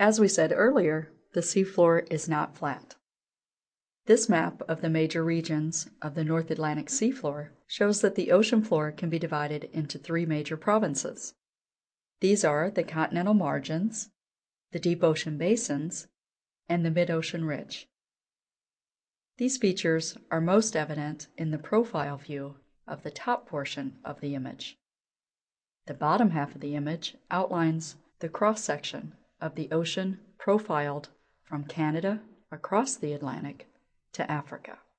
As we said earlier, the seafloor is not flat. This map of the major regions of the North Atlantic seafloor shows that the ocean floor can be divided into three major provinces. These are the continental margins, the deep ocean basins, and the mid-ocean ridge. These features are most evident in the profile view of the top portion of the image. The bottom half of the image outlines the cross-section of the ocean profiled from Canada across the Atlantic to Africa.